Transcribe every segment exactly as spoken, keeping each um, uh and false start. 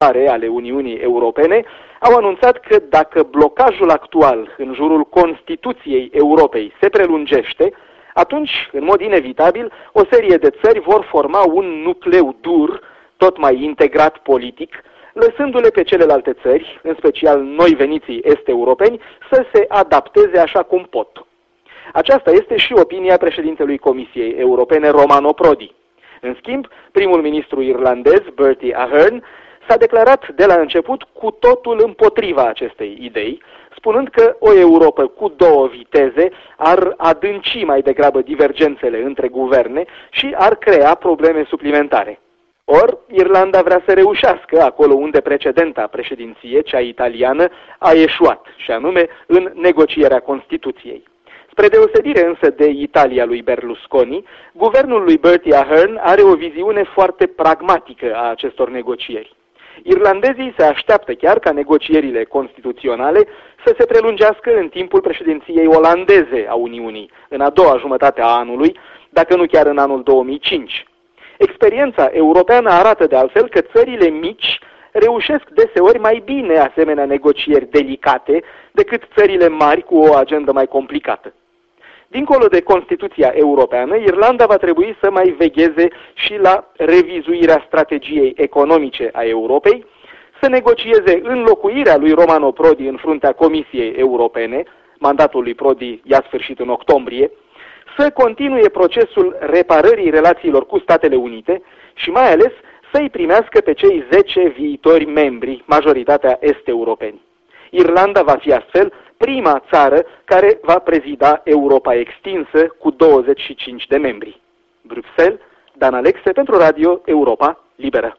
ale Uniunii Europene au anunțat că dacă blocajul actual în jurul Constituției Europei se prelungește, atunci, în mod inevitabil, o serie de țări vor forma un nucleu dur, tot mai integrat politic, lăsându-le pe celelalte țări, în special noi veniții est-europeni, să se adapteze așa cum pot. Aceasta este și opinia președintelui Comisiei Europene, Romano Prodi. În schimb, primul ministru irlandez, Bertie Ahern, s-a declarat de la început cu totul împotriva acestei idei, spunând că o Europă cu două viteze ar adânci mai degrabă divergențele între guverne și ar crea probleme suplimentare. Or, Irlanda vrea să reușească acolo unde precedenta președinție, cea italiană, a eșuat, și anume în negocierea Constituției. Spre deosebire însă de Italia lui Berlusconi, guvernul lui Bertie Ahern are o viziune foarte pragmatică a acestor negocieri. Irlandezii se așteaptă chiar ca negocierile constituționale să se prelungească în timpul președinției olandeze a Uniunii, în a doua jumătate a anului, dacă nu chiar în anul două mii cinci. Experiența europeană arată de altfel că țările mici reușesc deseori mai bine asemenea negocieri delicate decât țările mari cu o agendă mai complicată. Dincolo de Constituția Europeană, Irlanda va trebui să mai vegheze și la revizuirea strategiei economice a Europei, să negocieze înlocuirea lui Romano Prodi în fruntea Comisiei Europene, mandatul lui Prodi i-a sfârșit în octombrie, să continue procesul reparării relațiilor cu Statele Unite și mai ales să-i primească pe cei zece viitori membri, majoritatea est-europeni. Irlanda va fi astfel prima țară care va prezida Europa extinsă cu douăzeci și cinci de membri. Bruxelles, Dan Alexe pentru Radio Europa Liberă.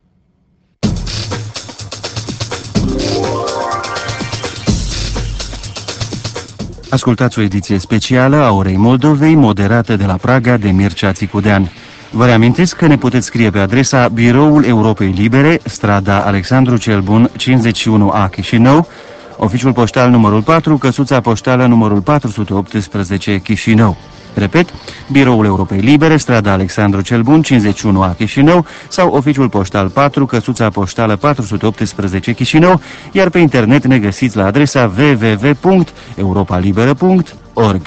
Ascultați o ediție specială a Orei Moldovei, moderată de la Praga de Mircea Țicudean. Vă reamintesc că ne puteți scrie pe adresa Biroul Europei Libere, strada Alexandru cel Bun, cincizeci și unu A, Chișinău, oficiul poștal numărul patru, căsuța poștală numărul patru sute optsprezece, Chișinău. Repet, Biroul Europei Libere, strada Alexandru cel Bun, cincizeci și unu A, Chișinău, sau oficiul poștal patru, căsuța poștală patru sute optsprezece, Chișinău, iar pe internet ne găsiți la adresa w w w punct europa liberă punct org.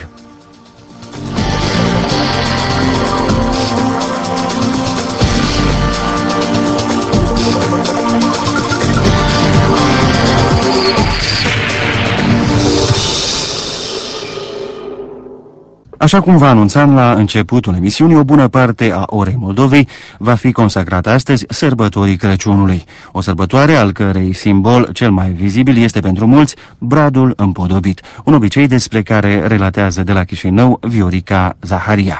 Așa cum vă anunțam la începutul emisiunii, o bună parte a Orei Moldovei va fi consacrată astăzi sărbătorii Crăciunului, o sărbătoare al cărei simbol cel mai vizibil este pentru mulți bradul împodobit, un obicei despre care relatează de la Chișinău Viorica Zaharia.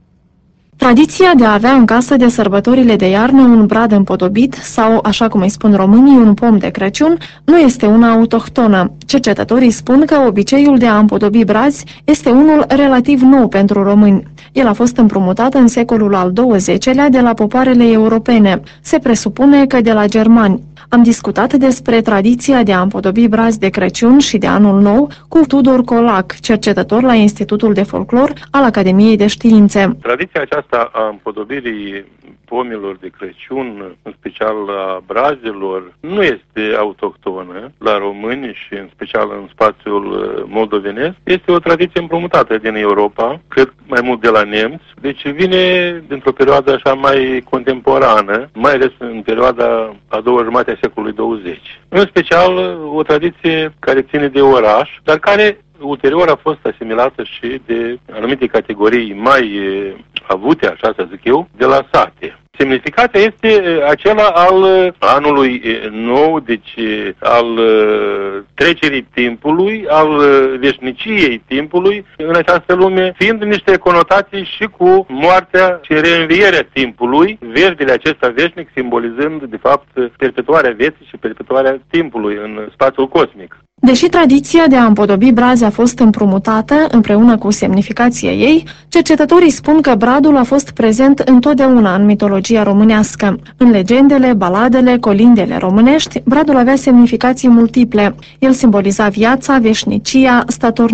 Tradiția de a avea în casă de sărbătorile de iarnă un brad împodobit sau, așa cum îi spun românii, un pom de Crăciun, nu este una autohtonă. Cercetătorii spun că obiceiul de a împodobi brazi este unul relativ nou pentru români. El a fost împrumutat în secolul al douăzecilea de la popoarele europene. Se presupune că de la germani. Am discutat despre tradiția de a împodobi brazi de Crăciun și de Anul Nou cu Tudor Colac, cercetător la Institutul de Folclor al Academiei de Științe. Tradiția aceasta a împodobirii pomilor de Crăciun, în special a brazilor, nu este autohtonă la români și în special în spațiul moldovenesc. Este o tradiție împrumutată din Europa, cred mai mult de la nemți, deci vine dintr-o perioadă așa mai contemporană, mai ales în perioada a doua jumătate a secolului douăzeci. În special o tradiție care ține de oraș, dar care ulterior a fost asimilată și de anumite categorii mai avute, așa să zic eu, de la sate. Semnificația este acela al anului nou, deci al trecerii timpului, al veșniciei timpului în această lume, fiind niște conotații și cu moartea și reînvierea timpului, verdele acesta veșnic simbolizând, de fapt, perpetuarea vieții și perpetuarea timpului în spațiul cosmic. Deși tradiția de a împodobi brazi a fost împrumutată împreună cu semnificația ei, cercetătorii spun că bradul a fost prezent întotdeauna în mitologia românească. În legendele, baladele, colindele românești, bradul avea semnificații multiple. El simboliza viața, veșnicia,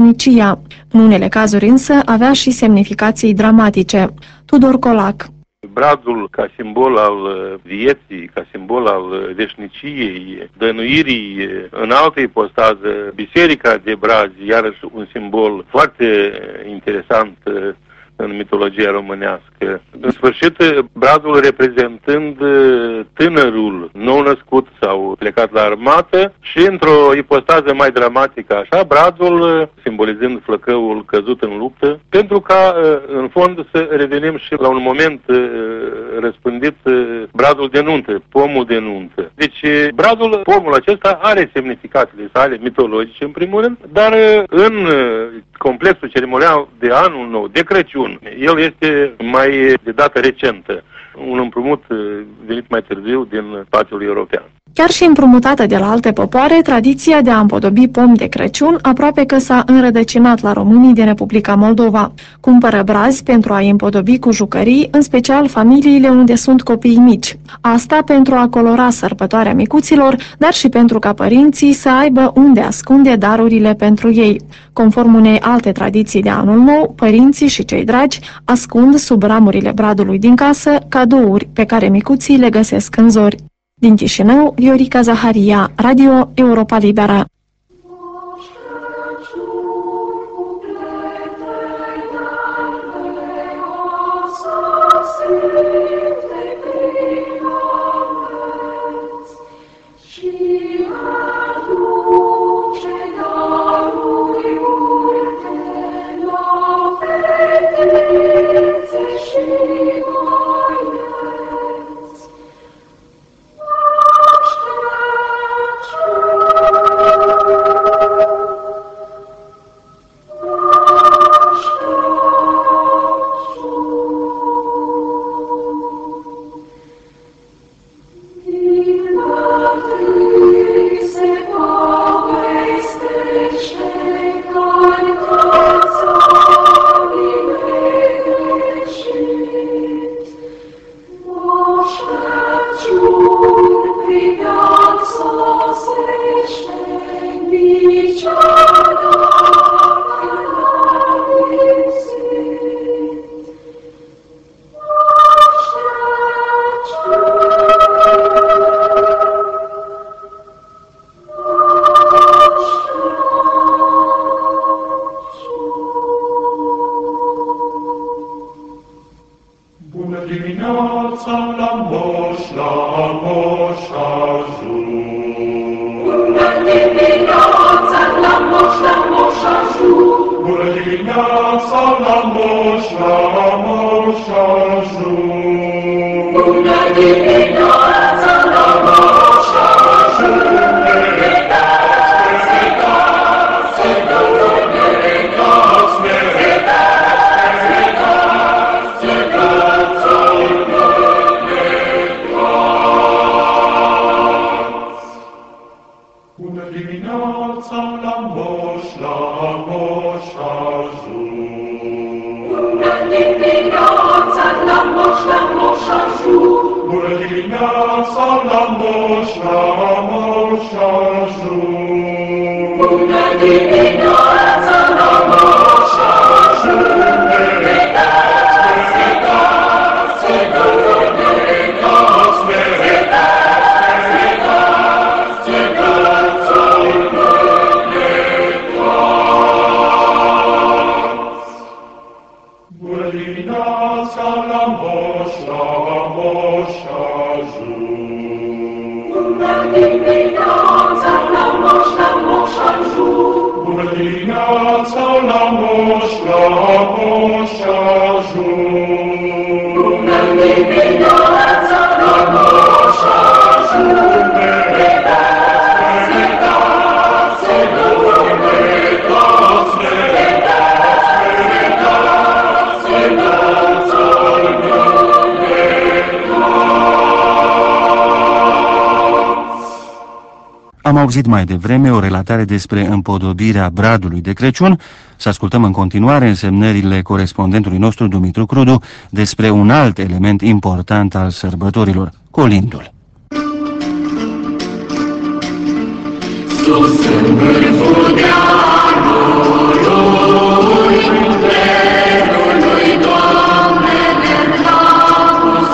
statornicia. În unele cazuri însă avea și semnificații dramatice. Tudor Colac. bradul ca simbol al vieții, ca simbol al veșniciei, dăinuirii. În altă ipostază, biserica de brazi, iarăși un simbol foarte interesant în mitologia românească. În sfârșit, bradul reprezentând tânărul nou-născut sau plecat la armată și într-o ipostază mai dramatică așa, bradul simbolizând flăcăul căzut în luptă, pentru ca în fond să revenim și la un moment răspândit, bradul de nuntă, pomul de nuntă. Deci bradul, pomul acesta are semnificațiile sale mitologice în primul rând, dar în complexul ceremonial de anul nou, de Crăciun, el este mai de dată recentă, un împrumut venit mai târziu din spațiul european. Chiar și împrumutată de la alte popoare, tradiția de a împodobi pom de Crăciun aproape că s-a înrădăcinat la românii din Republica Moldova. Cumpără brazi pentru a-i împodobi cu jucării, în special familiile unde sunt copii mici. Asta pentru a colora sărbătoarea micuților, dar și pentru ca părinții să aibă unde ascunde darurile pentru ei. Conform unei alte tradiții de anul nou, părinții și cei dragi ascund sub ramurile bradului din casă cadouri pe care micuții le găsesc în zori. Din Chișinău, Viorica Zaharia, Radio Europa Liberă. Am auzit mai devreme o relatare despre împodobirea bradului de Crăciun. Să ascultăm în continuare însemnările corespondentului nostru, Dumitru Crudu, despre un alt element important al sărbătorilor, colindul. Sus în vârful dealului, cerului, Doamne, ne-am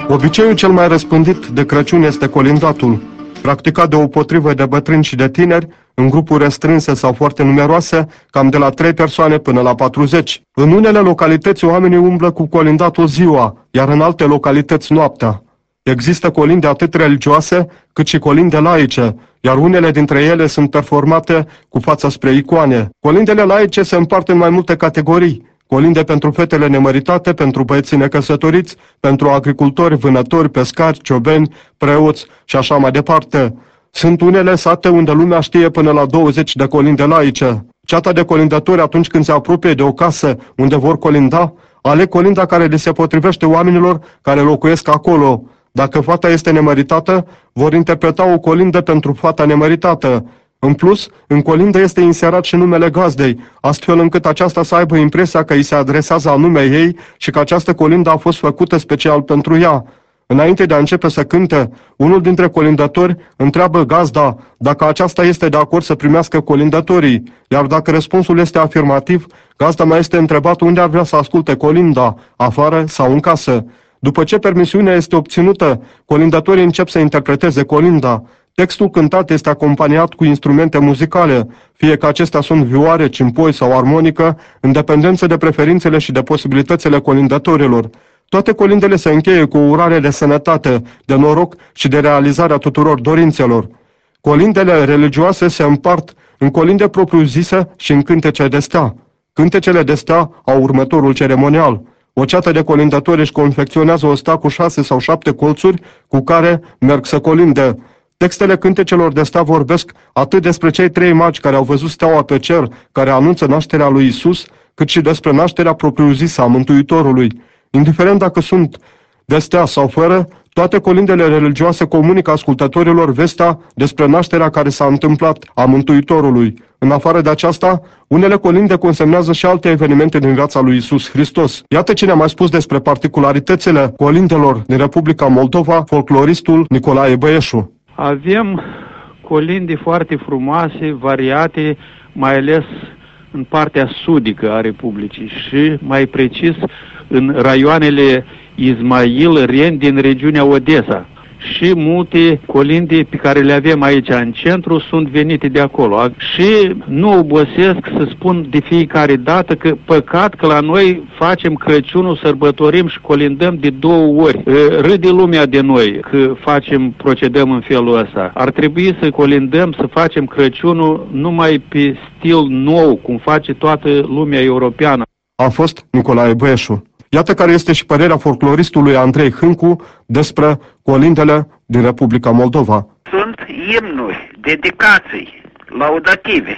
Obiceiul cel mai răspândit de Crăciun este colindatul, practicat de o potrivă de bătrâni și de tineri, în grupuri restrânse sau foarte numeroase, cam de la trei persoane până la patruzeci. În unele localități oamenii umblă cu colindatul ziua, iar în alte localități noaptea. Există colinde atât religioase, cât și colinde laice, iar unele dintre ele sunt performate cu fața spre icoane. Colindele laice se împart în mai multe categorii. Colinde pentru fetele nemăritate, pentru băieții necăsătoriți, pentru agricultori, vânători, pescari, ciobeni, preoți și așa mai departe. Sunt unele sate unde lumea știe până la douăzeci de colinde laice. Ceata de colindători, atunci când se apropie de o casă unde vor colinda, aleg colinda care le se potrivește oamenilor care locuiesc acolo. Dacă fata este nemăritată, vor interpreta o colindă pentru fata nemăritată. În plus, în colindă este inserat și numele gazdei, astfel încât aceasta să aibă impresia că îi se adresează anume ei și că această colindă a fost făcută special pentru ea. Înainte de a începe să cânte, unul dintre colindători întreabă gazda dacă aceasta este de acord să primească colindătorii, iar dacă răspunsul este afirmativ, gazda mai este întrebat unde ar vrea să asculte colinda, afară sau în casă. După ce permisiunea este obținută, colindătorii încep să interpreteze colinda. Textul cântat este acompaniat cu instrumente muzicale, fie că acestea sunt vioare, cimpoi sau armonică, în dependență de preferințele și de posibilitățile colindătorilor. Toate colindele se încheie cu o urare de sănătate, de noroc și de realizarea tuturor dorințelor. Colindele religioase se împart în colinde propriu-zise și în cântece de stea. Cântecele de stea au următorul ceremonial. O ceată de colindători își confecționează o stea cu șase sau șapte colțuri cu care merg să colinde. Textele cântecelor de stea vorbesc atât despre cei trei magi care au văzut steaua pe cer, care anunță nașterea lui Isus, cât și despre nașterea propriu-zisă a Mântuitorului. Indiferent dacă sunt de stea sau fără, toate colindele religioase comunică ascultătorilor vestea despre nașterea care s-a întâmplat a Mântuitorului. În afară de aceasta, unele colinde consemnează și alte evenimente din viața lui Isus Hristos. Iată ce ne-a mai spus despre particularitățile colindelor din Republica Moldova, folcloristul Nicolae Băieșu. Avem colinde foarte frumoase, variate, mai ales în partea sudică a Republicii și, mai precis, în raioanele Izmail, Ren din regiunea Odessa. Și multe colinde pe care le avem aici în centru sunt venite de acolo. Și nu obosesc să spun de fiecare dată că păcat că la noi facem Crăciunul, sărbătorim și colindăm de două ori. Râde lumea de noi că facem, procedăm în felul ăsta. Ar trebui să colindăm, să facem Crăciunul numai pe stil nou, cum face toată lumea europeană. A fost Nicolae Băieșu. Iată care este și părerea folcloristului Andrei Hâncu despre colindele din Republica Moldova. Sunt imnuri, dedicații, laudative.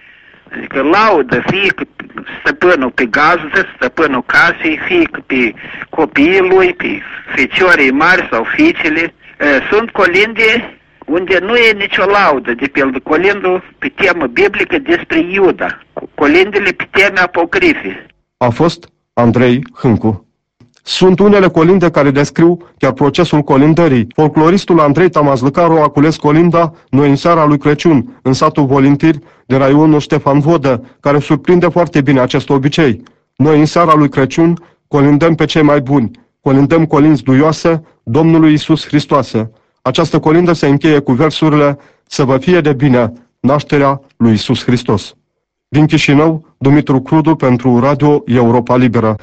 Adică laudă fie că stăpânul pe gazdă, stăpânul casei, fie că pe copiii lui, pe feciorii mari sau fiicele. Sunt colinde unde nu e nicio laudă, de pildă colindul pe temă biblică despre Iuda, colindele pe teme apocrife. A fost Andrei Hâncu. Sunt unele colinde care descriu chiar procesul colindării. Folcloristul Andrei Tamazlăcaru a cules colinda Noi în seara lui Crăciun, în satul Volintiri, de raionul Ștefan Vodă, care surprinde foarte bine acest obicei. Noi în seara lui Crăciun colindăm pe cei mai buni, colindăm colinzi duioase Domnului Isus Hristoase. Această colindă se încheie cu versurile Să vă fie de bine, nașterea lui Isus Hristos. Din Chișinău, Dumitru Crudu pentru Radio Europa Liberă.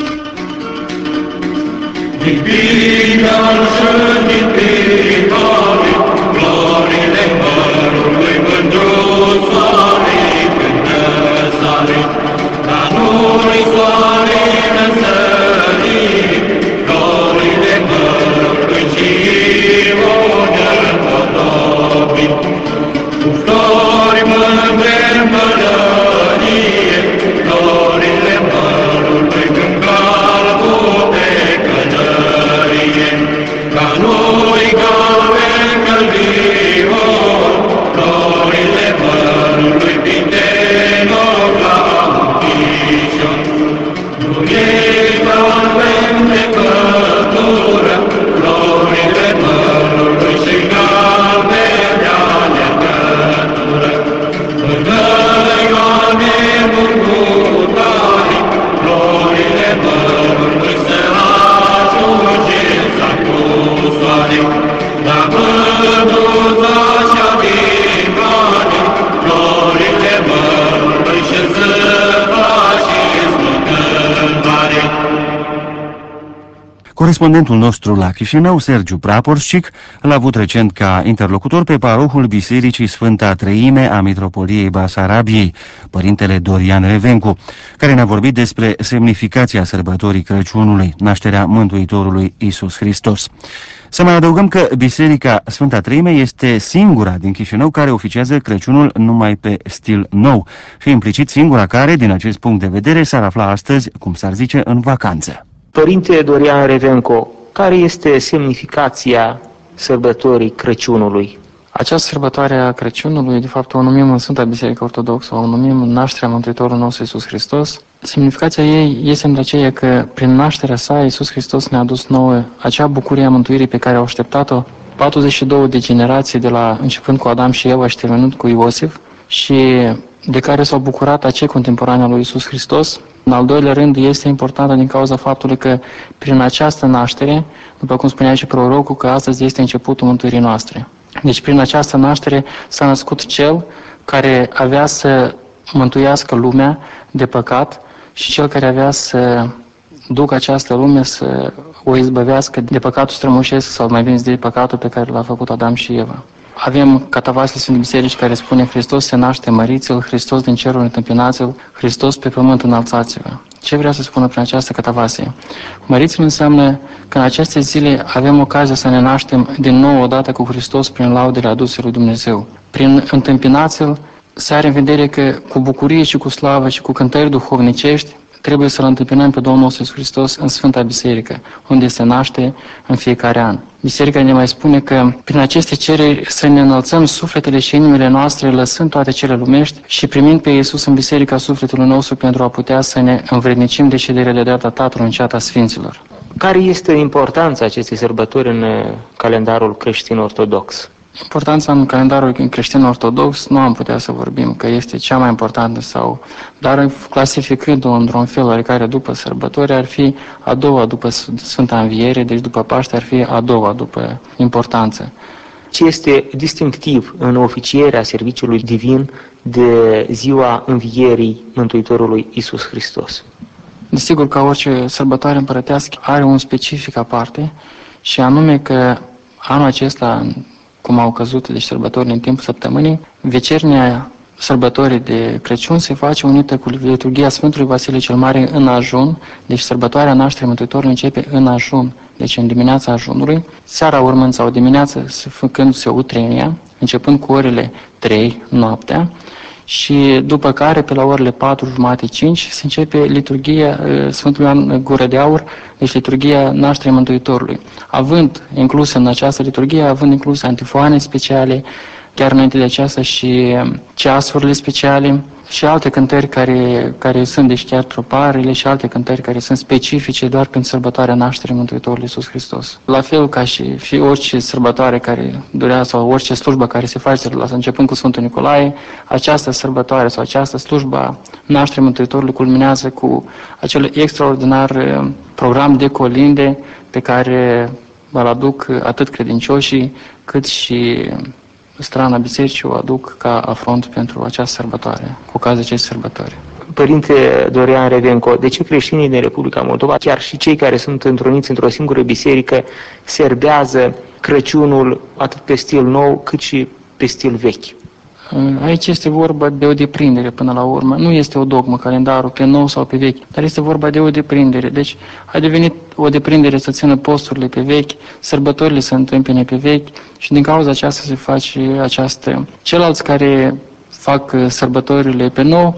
Oh Corespondentul nostru la Chișinău, Sergiu Praporșcic, l-a avut recent ca interlocutor pe parohul Bisericii Sfânta Treime a Mitropoliei Basarabiei, părintele Dorian Revencu, care ne-a vorbit despre semnificația sărbătorii Crăciunului, nașterea Mântuitorului Iisus Hristos. Să mai adăugăm că Biserica Sfânta Treime este singura din Chișinău care oficiază Crăciunul numai pe stil nou și implicit singura care, din acest punct de vedere, s-ar afla astăzi, cum s-ar zice, în vacanță. Părinte Dorian Revenco, care este semnificația sărbătorii Crăciunului? Această sărbătoare a Crăciunului, de fapt, o numim în Sfânta Biserică Ortodoxă, o numim nașterea Mântuitorului nostru Iisus Hristos. Semnificația ei este în aceea că prin nașterea sa Iisus Hristos ne-a adus nouă acea bucurie a mântuirii pe care au așteptat-o patruzeci și două de generații, de la începând cu Adam și Eva și terminând cu Iosif, și de care s-au bucurat acei contemporani al lui Iisus Hristos. În al doilea rând, este importantă din cauza faptului că prin această naștere, după cum spunea și prorocul, că astăzi este începutul mântuirii noastre. Deci prin această naștere s-a născut Cel care avea să mântuiască lumea de păcat și Cel care avea să ducă această lume să o izbăvească de păcatul strămoșesc, sau mai bine zis de păcatul pe care l-a făcut Adam și Eva. Avem catavasul Sfântului Biserici care spune: Hristos se naște, măriți-l, Hristos din cerul întâmpinați-l, Hristos pe pământ înălțați-vă. Ce vrea să spună prin această catavasie? Măriți-l înseamnă că în aceste zile avem ocazia să ne naștem din nou odată cu Hristos prin laudele aduse lui Dumnezeu. Prin întâmpinați-l se are în vedere că cu bucurie și cu slavă și cu cântări duhovnicești trebuie să-L întâmpinăm pe Domnul nostru Iisus Hristos în Sfânta Biserică, unde se naște în fiecare an. Biserica ne mai spune că prin aceste cereri să ne înălțăm sufletele și inimile noastre, lăsând toate cele lumești și primind pe Iisus în Biserica sufletului nostru pentru a putea să ne învrednicim de șederea de dreapta Tatălui în ceata Sfinților. Care este importanța acestei sărbători în calendarul creștin-ortodox? Importanța în calendarul creștin-ortodox nu am putea să vorbim că este cea mai importantă, sau, dar clasificând-o într-un fel oarecare după sărbători, ar fi a doua după Sfânta Înviere, deci după Paște ar fi a doua după importanță. Ce este distinctiv în oficierea serviciului divin de ziua Învierii Mântuitorului Iisus Hristos? Desigur că orice sărbătoare împărătească are un specific aparte, și anume că anul acesta, cum au căzut deci sărbătorile în timpul săptămânii, vecernia sărbătorii de Crăciun se face unită cu liturghia Sfântului Vasile cel Mare în ajun, deci sărbătoarea nașterii Mântuitorului începe în ajun, deci în dimineața ajunului, seara urmând sau dimineața făcându-se utrenia, începând cu orele trei noaptea, și după care, pe la orele patru jumate cinci, se începe liturghia Sfântului Ioan Gură de Aur, deci liturghia nașterii Mântuitorului, având inclusă în această liturghie, având incluse antifoane speciale, chiar înainte de aceasta și ceasurile speciale și alte cântări care, care sunt, deci chiar troparele și alte cântări care sunt specifice doar pentru sărbătoarea nașterii Mântuitorului Iisus Hristos. La fel ca și, și orice sărbătoare care durează, sau orice slujbă care se face, la începând cu Sfântul Nicolae, această sărbătoare sau această slujbă nașterii Mântuitorului culminează cu acel extraordinar program de colinde pe care îl aduc atât credincioșii cât și strana bisericii o aduc ca afront pentru această sărbătoare, cu ocazia acestei sărbători. Părinte Dorian Revenco, de ce creștinii din Republica Moldova, chiar și cei care sunt întruniți într-o singură biserică, serbează Crăciunul atât pe stil nou cât și pe stil vechi? Aici este vorba de o deprindere până la urmă. Nu este o dogmă, calendarul pe nou sau pe vechi, dar este vorba de o deprindere. Deci a devenit o deprindere să țină posturile pe vechi, sărbătorile să întâmpine pe vechi și din cauza aceasta se face această. Ceilalți care fac sărbătorile pe nou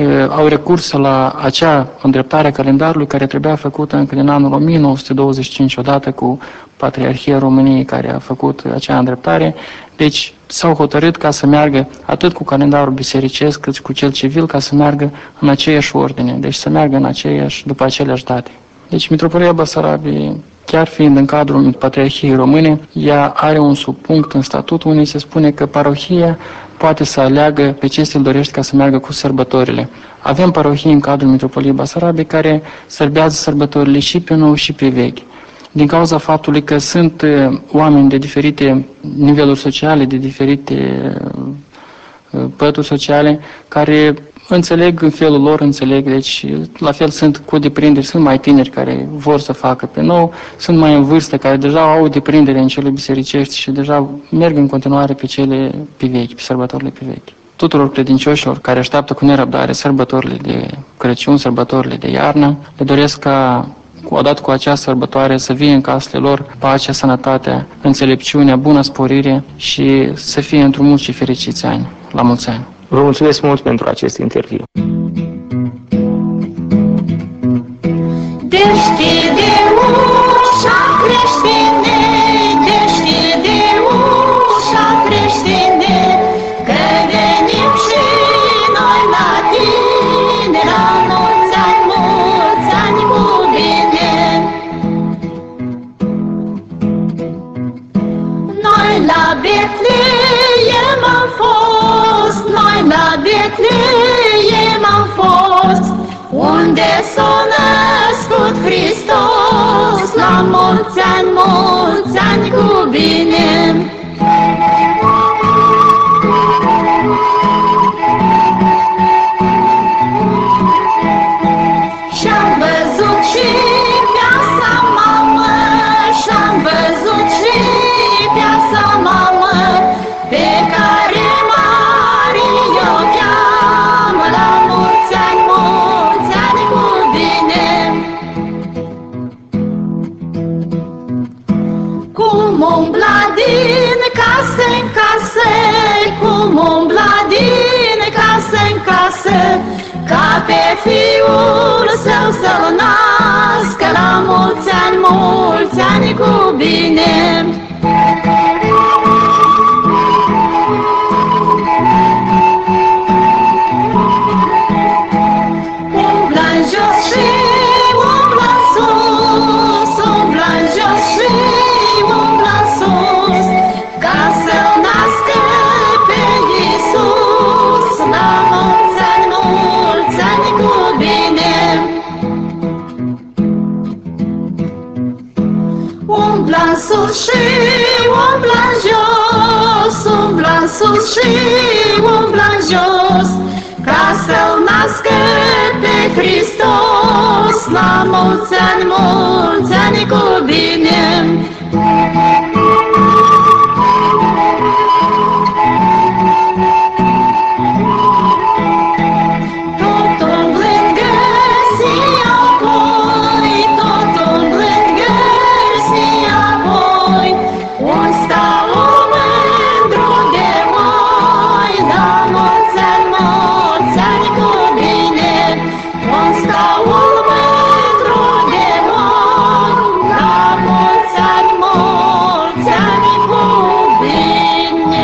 au recurs la acea îndreptare a calendarului care trebuia făcută încă din anul o mie nouă sute douăzeci și cinci, odată cu Patriarhia României care a făcut acea îndreptare. Deci s-au hotărât ca să meargă atât cu calendarul bisericesc cât și cu cel civil, ca să meargă în aceeași ordine, deci să meargă în aceeași, după aceleași date. Deci Mitropolia Basarabiei, chiar fiind în cadrul Patriarhiei Române, ea are un subpunct în statut unde se spune că parohia poate să aleagă pe ce stil dorește ca să meargă cu sărbătorile. Avem parohii în cadrul Mitropoliei Basarabiei care sărbează sărbătorile și pe nou și pe vechi. din cauza faptului că sunt oameni de diferite niveluri sociale, de diferite pături sociale, care înțeleg în felul lor, înțeleg, deci la fel sunt cu deprinderi, sunt mai tineri care vor să facă pe nou, sunt mai în vârstă, care deja au deprindere în cele bisericești și deja merg în continuare pe cele pe vechi, pe sărbătorile pe vechi. Tuturor credincioșilor care așteaptă cu nerăbdare sărbătorile de Crăciun, sărbătorile de iarnă, le doresc ca odată cu această sărbătoare să vie în casele lor pacea, sănătatea, înțelepciunea, bună sporire și să fie într-un mulți și fericiți ani. La mulți ani! Vă mulțumesc mult pentru acest interviu. Deschide ușa creștine, deschide ușa creștine, că venim și noi la tine, la mulți ani, mulți ani cu bine. Noi la Betleem am fost, noi la Betleem am fost, unde s-a născut Hristos, la mulți ani, mulți ani cu bine. Și-am văzut și piața mamă, și-am văzut și piața mamă, pe care Maria o cheamă, la mulți ani, mulți ani cu bine. Cum umbla din casă în casă, cum umbla din casă în casă, ca pe fiul său să-l nască, la mulți ani, mulți ani cu bine. Umbla în jos și umbla în sus, umbla în jos și umbla în sus, ca să-l nască pe Iisus, la mulți ani, mulți ani cu bine. Umbla în sus și umbla în jos, umbla în sus și umbla în jos, ca să-l nască pe Hristos, la mulți ani, mulți ani cu bine. Tot umblând găsi apoi, tot umblând găsi apoi, un staul mândru de moi, la mulți ani, mulți ani cu bine. Un staul mândru de moi, la mulți ani, mulți ani cu bine.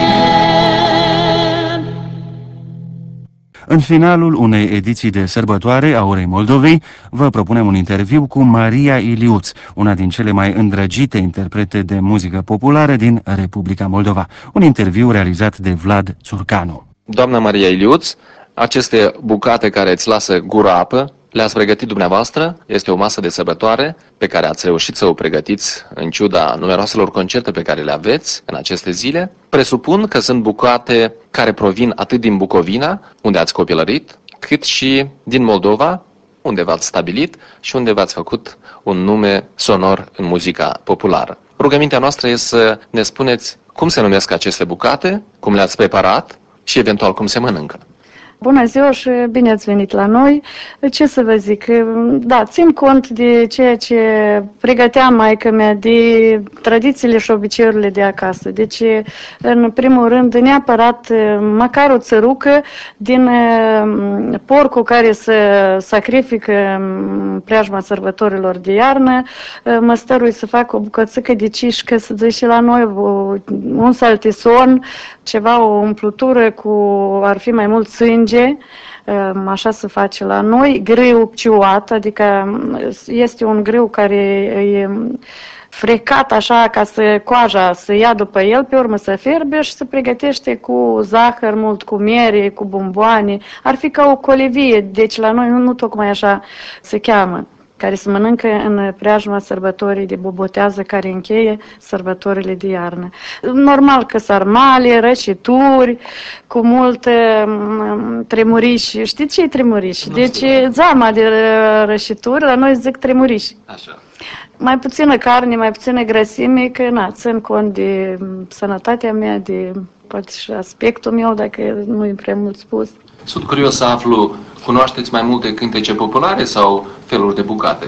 În finalul unei ediții de sărbătoare a Orei Moldovei, vă propunem un interviu cu Maria Iliuț, una din cele mai îndrăgite interprete de muzică populară din Republica Moldova. Un interviu realizat de Vlad Țurcanu. Doamna Maria Iliuț, aceste bucate care îți lasă gura apă, le-ați pregătit dumneavoastră? Este o masă de sărbătoare pe care ați reușit să o pregătiți în ciuda numeroaselor concerte pe care le aveți în aceste zile. Presupun că sunt bucate care provin atât din Bucovina, unde ați copilărit, cât și din Moldova, unde v-ați stabilit și unde v-ați făcut un nume sonor în muzica populară. Rugămintea noastră este să ne spuneți cum se numesc aceste bucate, cum le-ați preparat și eventual cum se mănâncă. Bună ziua și bine ați venit la noi. Ce să vă zic? Da, țin cont de ceea ce pregătea maică mea, de tradițiile și obiceiurile de acasă. Deci, în primul rând, neapărat măcar o țărucă din porcul care se sacrifică în preajma sărbătorilor de iarnă. Mă stărui să fac o bucățică de cișcă, să zice la noi, un saltison, ceva, o umplutură cu, ar fi mai mult sânge, așa se face la noi, grâu ciuat, adică este un grâu care e frecat așa ca să coaja să ia după el, pe urmă să fierbe și se pregătește cu zahăr mult, cu miere, cu bomboane, ar fi ca o colivie, deci la noi nu, nu tocmai așa se cheamă. care se mănâncă în preajma sărbătorii de bobotează care încheie sărbătorile de iarnă. Normal că sarmale, răcituri, cu multe tremuriși. Știți ce e tremuriși? Nu deci știu. zama de răcituri, la noi zic tremuriși. Așa. Mai puțină carne, mai puțină grăsime, că na, țin cont de sănătatea mea, de poate și aspectul meu, dacă nu e prea mult spus. Sunt curios să aflu, cunoașteți mai multe cântece populare sau feluri de bucate?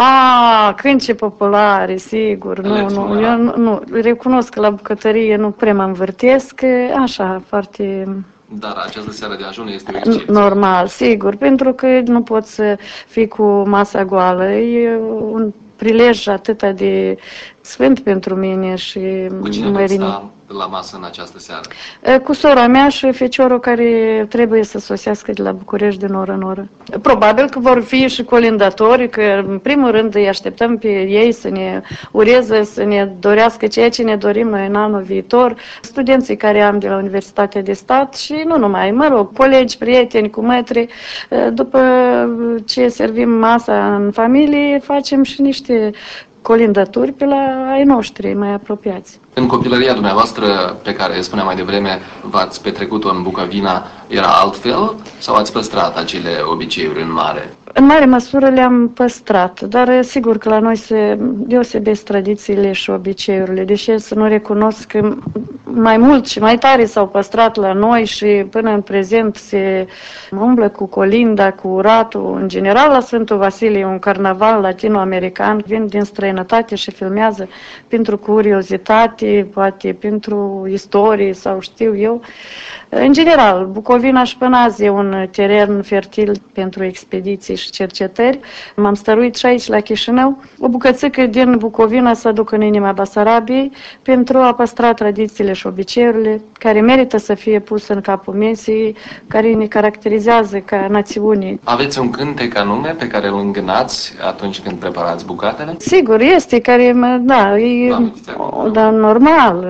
A, cântece populare, sigur, nu, Aleți nu, una. eu nu, nu, recunosc că la bucătărie nu prea mă învârtesc, așa, foarte Dar această seară de ajun este o excepție. normal, sigur, pentru că nu poți să fii cu masa goală, e un prilej atât de sfânt pentru mine și Cu cine mă veți ridic. sta la masă în această seară? Cu sora mea și feciorul care trebuie să sosească de la București din oră în oră. Probabil că vor fi și colindatori, că în primul rând îi așteptăm pe ei să ne ureze, să ne dorească ceea ce ne dorim noi în anul viitor. Studenții care am de la Universitatea de Stat și nu numai, mă rog, colegi, prieteni, cu mătri. După ce servim masa în familie, facem și niște colindături pe la ai noștri mai apropiați. În copilăria dumneavoastră, pe care spuneam mai devreme, v-ați petrecut-o în Bucovina, era altfel sau ați păstrat acele obiceiuri în mare? În mare măsură le-am păstrat, dar sigur că la noi se deosebesc tradițiile și obiceiurile, deși să nu recunosc că mai mult și mai tare s-au păstrat la noi și până în prezent se umblă cu colinda, cu uratul. În general, la Sfântul Vasilie, un carnaval latino-american, vin din străinătate și filmează pentru curiozitate, poate pentru istorie sau știu eu. În general, Bucovina și Pănazi e un teren fertil pentru expediții și cercetări. M-am stăruit și aici la Chișinău. O bucățică din Bucovina să aduc în inima Basarabiei pentru a păstra tradițiile și obiceiurile care merită să fie pus în capul mesei, care ne caracterizează ca națiune. Aveți un cântec anume pe care îl îngânați atunci când preparați bucatele? Sigur, este care, da, e da, normal.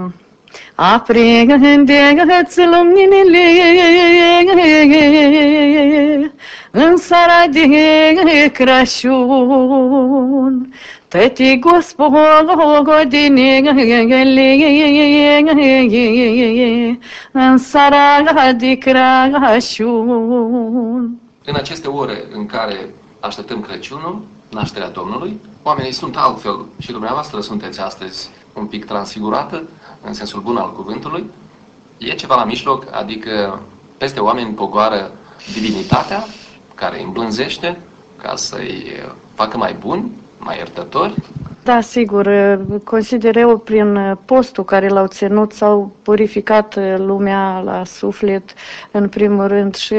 Aprindeți luminile în seara de Crăciun, tăti gospodinele în seara de Crăciun. În aceste ore în care așteptăm Crăciunul, nașterea Domnului, oamenii sunt altfel și dumneavoastră sunteți astăzi un pic transfigurată, în sensul bun al cuvântului. E ceva la mijloc, adică peste oameni pogoară divinitatea care îi îmblânzește ca să-i facă mai buni, mai iertători. Da, sigur, consider eu prin postul care l-au ținut s-au purificat lumea la suflet în primul rând și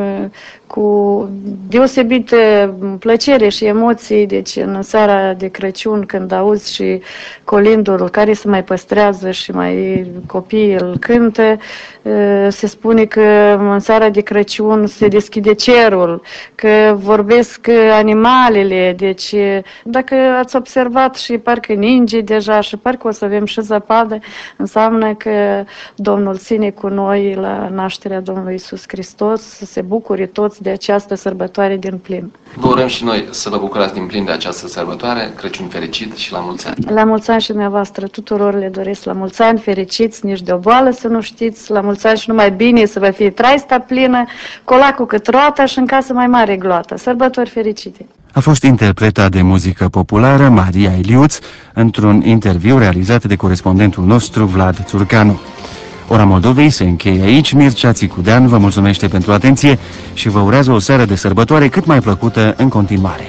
cu deosebită plăcere și emoții, deci în seara de Crăciun când auzi și colindul care se mai păstrează și mai copiii îl cântă, se spune că în seara de Crăciun se deschide cerul, că vorbesc animalele, deci dacă ați observat și parcă ninge deja și parcă o să avem și zăpadă, înseamnă că Domnul ține cu noi la nașterea Domnului Iisus Hristos, să se bucure toți de această sărbătoare din plin. Vă urăm și noi să vă bucurați din plin de această sărbătoare, Crăciun fericit și la mulți ani! La mulți ani și dumneavoastră tuturor le doresc la mulți ani fericiți, nici de o boală să nu știți, la mulți ani și numai bine să vă fie traista plină, colacul cât roata și în casă mai mare gloata. Sărbători fericite! A fost interpreta de muzică populară Maria Iliuț într-un interviu realizat de corespondentul nostru Vlad Țurcanu. Ora Moldovei se încheie aici. Mircea Țicudean vă mulțumește pentru atenție și vă urează o seară de sărbătoare cât mai plăcută în continuare.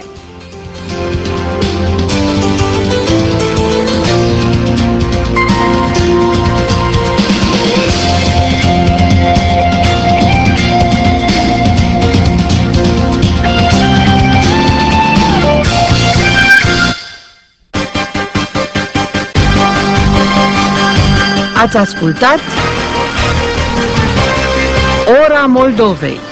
Ați ascultat Ora Moldovei.